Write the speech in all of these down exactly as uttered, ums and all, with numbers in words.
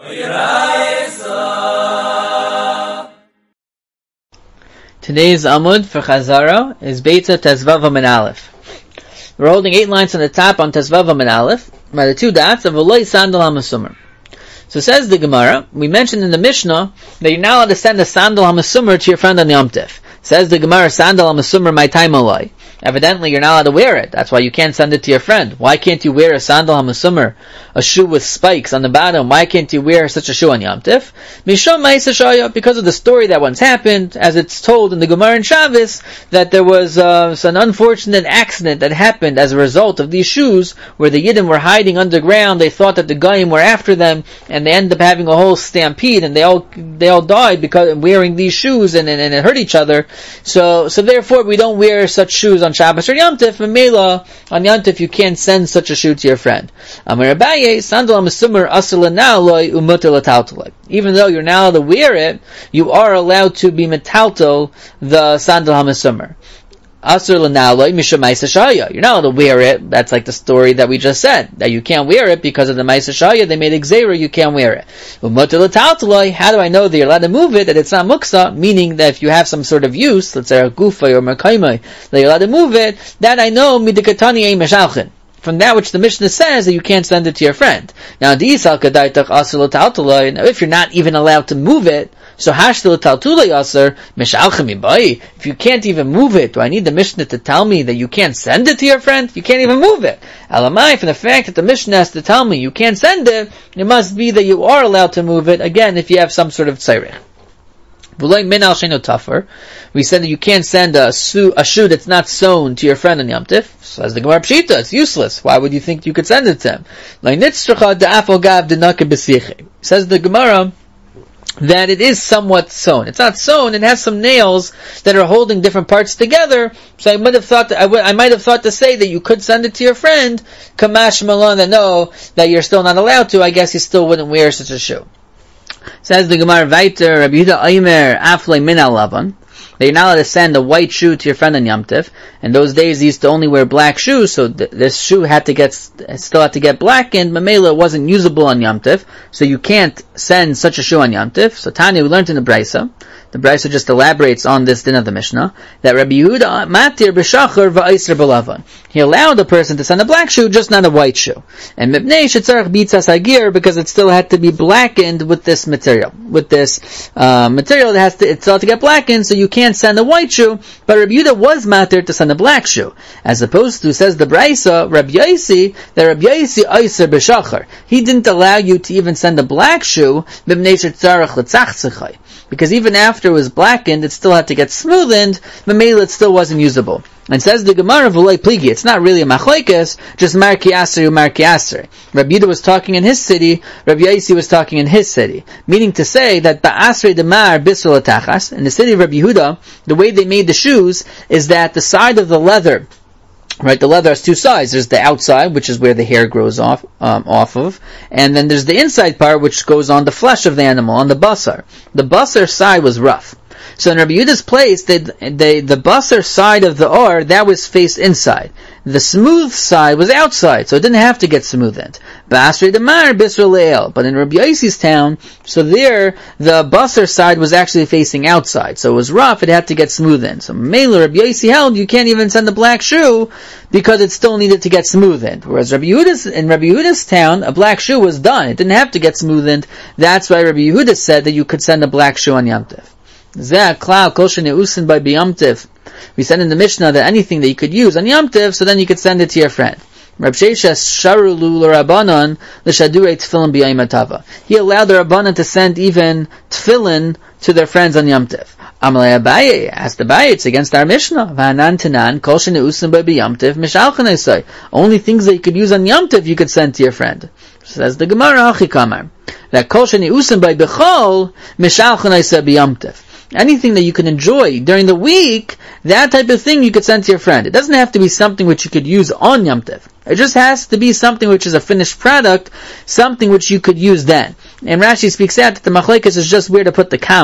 Today's Amud for Chazara is Beitza Tezvav Amud Aleph. We're holding eight lines on the top on Tezvav Amud Aleph by the two dots of V'lo Sandal HaMasumar. So says the Gemara, we mentioned in the Mishnah that you're not allowed to send a Sandal HaMasumar to your friend on Yom Tov. Says the Gemara, Sandal HaMasumar my time alai. Evidently you're not allowed to wear it. That's why you can't send it to your friend. Why can't you wear a Sandal HaMasumar, a shoe with spikes on the bottom? Why can't you wear such a shoe on Yom Tov? Mishom Ma'aseh Shaya, because of the story that once happened, as it's told in the Gemara in Shabbos, that there was uh, an unfortunate accident that happened as a result of these shoes, where the Yidden were hiding underground. They thought that the Goyim were after them, and they ended up having a whole stampede, and they all they all died because of wearing these shoes, and, and, and it hurt each other. So so therefore we don't wear such shoes on Shabbos or Yom Tov. And Mela, on Yom Tov you can't send such a shoe to your friend. Amar Abaye, Sandal HaMasumar asur l'na'aloi u'mutar l'taltaloi. Even though you're now allowed to wear it, you are allowed to be metaltal the Sandal HaMasumar. Asur l'na'aloi mishum Ma'aseh Shaya. You're not allowed to wear it. That's like the story that we just said, that you can't wear it because of the Ma'aseh Shaya. They made a gzeira, you can't wear it. U'mutar l'taltaloi. How do I know that you're allowed to move it, that it's not muksa? Meaning that if you have some sort of use, let's say a gufa or merkaimai, that you're allowed to move it, that I know midikatani ein meshalchin, from that which the Mishnah says that you can't send it to your friend. Now, if you're not even allowed to move it, so if you can't even move it, do I need the Mishnah to tell me that you can't send it to your friend? You can't even move it. Elamai, from the fact that the Mishnah has to tell me you can't send it, it must be that you are allowed to move it, again, if you have some sort of tzaireh. We said that you can't send a shoe, a shoe that's not sewn to your friend on Yom Tov. So as the Gemara Pshita, it's useless. Why would you think you could send it to him? Says the Gemara that it is somewhat sewn. It's not sewn, it has some nails that are holding different parts together. So I might have thought that, I, w- I might have thought to say that you could send it to your friend, Kamash Malon, and know that you're still not allowed to. I guess you still wouldn't wear such a shoe. Says the Gemara Vayter, Rabbi Yehuda Aimer Aflei Min Al Lavan, that you're not allowed to send a white shoe to your friend on Yom Tov. In those days, they used to only wear black shoes, so th- this shoe had to get still had to get blackened. Mamela wasn't usable on Yom Tov, so you can't send such a shoe on Yom Tov. So Tanya, we learned in the Brisa. The Brisa just elaborates on this din of the Mishnah, that Rabbi Yehuda matir b'shachar v'aiser b'lavan. He allowed the person to send a black shoe, just not a white shoe. And mipnei shetzarach bitzas hagir, because it still had to be blackened with this material, with this uh, material that has to, it still had to get blackened, so you can't send a white shoe. But Rabbi Yehuda was matir to send a black shoe, as opposed to, says the Brisa, Rabbi Yosi, that Rabbi Yosi aiser b'shachar. He didn't allow you to even send a black shoe, mipnei shetzarach l'tzachtzechai, because even after it was blackened, it still had to get smoothened. Mamela, it still wasn't usable. And says the Gemara V'loi Pligi, it's not really a machlokes, just Marki Asri Marki Asri. Rabbi Yehuda was talking in his city, Rabbi Yosi was talking in his city. Meaning to say that Ba'asri Demar Bisra L'Tachas, in the city of Rabbi Yehuda, the way they made the shoes is that the side of the leather, right, the leather has two sides. There's the outside, which is where the hair grows off um, off of, and then there's the inside part, which goes on the flesh of the animal, on the basar. The basar side was rough. So in Rabbi Yehuda's place, they, they, the basar side of the or, that was faced inside. The smooth side was outside, so it didn't have to get smoothened. Ba'asrei demar bisra le'el. But in Rabbi Yosi's town, so there, the basar side was actually facing outside. So it was rough, it had to get smoothened. So Mela, Rabbi Yosi held, you can't even send a black shoe, because it still needed to get smoothened. Whereas Rabbi Yehuda's, in Rabbi Yehuda's town, a black shoe was done. It didn't have to get smoothened. That's why Rabbi Yehuda said that you could send a black shoe on Yom Tov. Zeh klau kol sheneusin by b'Yom Tov. We said in the Mishnah that anything that you could use on Yom Tov, so then you could send it to your friend. Rab Sheisha sharu l'Rabbanan l'shadurei tefillin b'Yom Tova. He allowed the Rabbanan to send even tefillin to their friends on Yom Tov. Amalei Abaye asked Abaye, it's against our Mishnah. V'hanan tanan kol sheneusin by b'Yom Tov mishalchan esay. Only things that you could use on Yom Tov you could send to your friend. Says the Gemara Hachi Kamar, that kol sheneusin by b'chol mishalchan esay b'Yom Tov. Anything that you can enjoy during the week, that type of thing you could send to your friend. It doesn't have to be something which you could use on Yom Tov. It just has to be something which is a finished product, something which you could use then. And Rashi speaks out that the machlekes is just where to put the kama.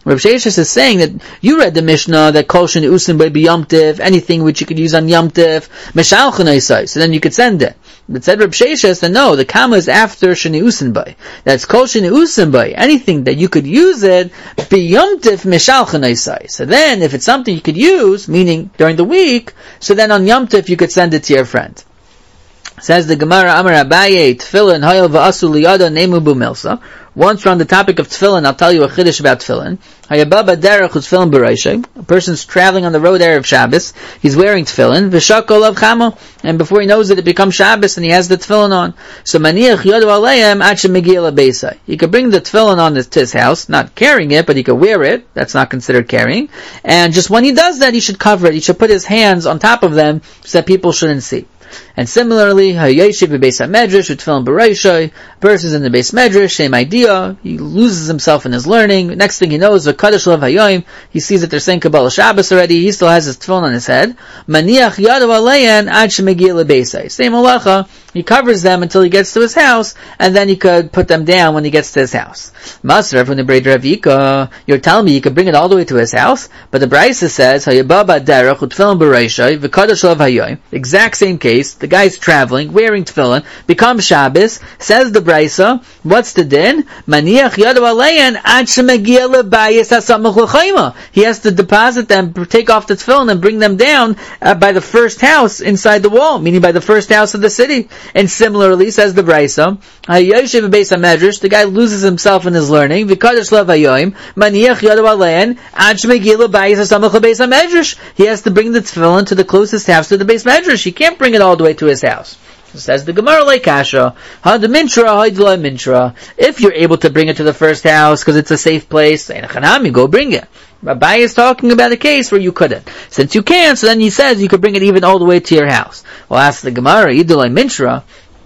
Rav Sheshes is saying that you read the Mishnah that kol sheni usin by Yom Tiv, anything which you could use on Yom Tiv, meshalchen eisai, so then you could send it. But said Rav Sheshes that no, the kama is after sheni usin by. That's kol sheni usin by, anything that you could use it, b'Yom Tiv meshalchen eisai. So then, if it's something you could use, meaning during the week, so then on Yom Tiv you could send it to your friend. Says the Gemara, Amar Abaye, Tefillin, Hayel v'asu liyada nemu b'milsa. Once we're on the topic of tefillin, I'll tell you a chiddush about tefillin. Hayababa derech who's tefillin b'reishay. A person's traveling on the road erev Shabbos. He's wearing tefillin. V'shakol of chama. And before he knows it, it becomes Shabbos and he has the tefillin on. So maniach yadu aleim ad shemigiyah lebeisai. He could bring the tefillin on to his house, not carrying it, but he could wear it. That's not considered carrying. And just when he does that, he should cover it. He should put his hands on top of them so that people shouldn't see. And similarly, Hayeshiv Beis HaMedrash Utfilin B'Reishay, person is in the Beis Medrash, same idea. He loses himself in his learning. Next thing he knows, V'Kadosh Lev Hayoim, he sees that they're saying Kabbalah Shabbos already. He still has his tefillin on his head. Maniach Yadav Aleyan Ad Shemegiyah Lebeisai. Same halacha. He covers them until he gets to his house, and then he could put them down when he gets to his house. Masrav from the Brei Ravika, you're telling me you could bring it all the way to his house, but the Brisa says Hayababa Derech Utfilin B'Reishay V'Kadosh Lev Hayoim. Exact same case. The guy's traveling, wearing tefillin, becomes Shabbos. Says the Brisa, what's the din? Maniach Yadav Aleyan Ad Shemegiyah Lebayis HaSamuch L'Chayma. He has to deposit them, take off the tefillin, and bring them down uh, by the first house inside the wall, meaning by the first house of the city. And similarly, says the Brisa, Hayoshev Beis HaMedrash, the guy loses himself in his learning, V'Kadosh Lev Hayoim, Maniach Yadav Aleyan Ad Shemegiyah Lebayis HaSamuch L'Beis HaMedrash. He has to bring the tefillin to the closest house to the Beis Medrash. He can't bring it all the way to his house. Says the Gemara like Kasha, had the mintra, had the mintra. If you're able to bring it to the first house because it's a safe place, you go bring it. Rabbi is talking about a case where you couldn't. Since you can, so then he says you could bring it even all the way to your house. Well, ask the Gemara, Idulai mintra.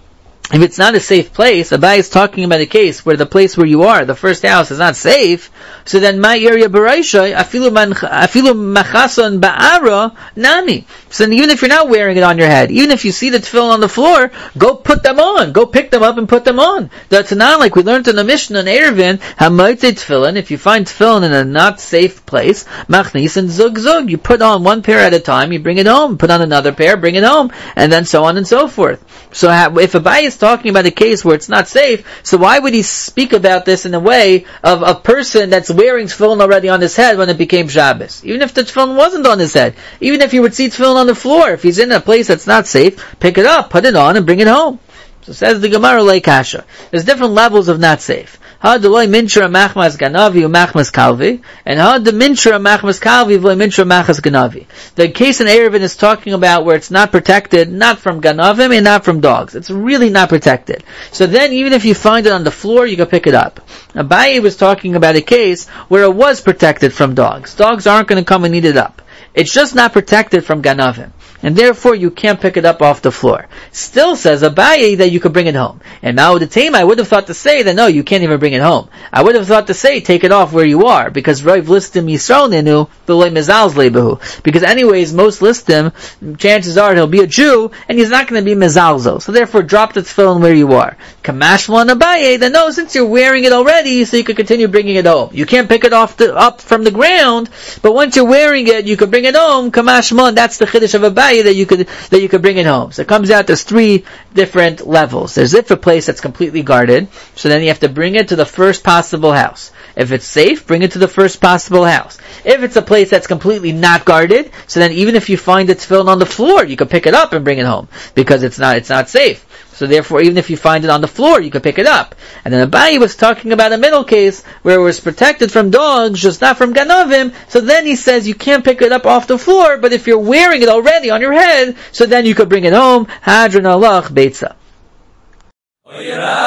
If it's not a safe place, Abai is talking about a case where the place where you are, the first house, is not safe, so then my area b'raishay, afilu machason ba'ara, nami. So then even if you're not wearing it on your head, even if you see the tefillin on the floor, go put them on. Go pick them up and put them on. That's not like we learned in the Mishnah in Eruvin, hamaitze tefillin, if you find tefillin in a not safe place, machnis and zug zug, you put on one pair at a time, you bring it home, put on another pair, bring it home, and then so on and so forth. So if Abai is talking about a case where it's not safe, so why would he speak about this in a way of a person that's wearing tefillin already on his head when it became Shabbos? Even if the tefillin wasn't on his head, even if you would see tefillin on the floor, if he's in a place that's not safe, pick it up, put it on, and bring it home. So says the Gemara like Kasha. There's different levels of not safe. Ha deloy mintra machmas ganavi u machmas kalvi, and ha de mintra machmas kalvi v'loy mintra machmas ganavi. The case in Eruvin is talking about where it's not protected, not from ganavim and not from dogs. It's really not protected. So then, even if you find it on the floor, you can pick it up. Abaye was talking about a case where it was protected from dogs. Dogs aren't going to come and eat it up. It's just not protected from ganavim, and therefore you can't pick it up off the floor. Still says Abaye that you could bring it home. And now the time I would have thought to say that no, you can't even bring it home. I would have thought to say take it off where you are, because Rav listim Yisrael nenu v'loy mezalz lebehu. Because anyways, most listim, chances are he'll be a Jew and he's not going to be mezalzo. So therefore, drop the tefillin where you are. Kamashma and Abaye, then no, since you're wearing it already, so you could continue bringing it home. You can't pick it off the, up from the ground, but once you're wearing it, you could bring it home. Kamashma, that's the chiddush of Abaye that you could that you could bring it home. So it comes out there's three different levels. There's if a place that's completely guarded, so then you have to bring it to the first possible house. If it's safe, bring it to the first possible house. If it's a place that's completely not guarded, so then even if you find it tefillin on the floor, you can pick it up and bring it home because it's not it's not safe. So therefore, even if you find it on the floor, you can pick it up. And then Abaye was talking about a middle case where it was protected from dogs, just not from ganavim. So then he says you can't pick it up off the floor, but if you're wearing it already on your head, so then you could bring it home. Hadron alach beitza.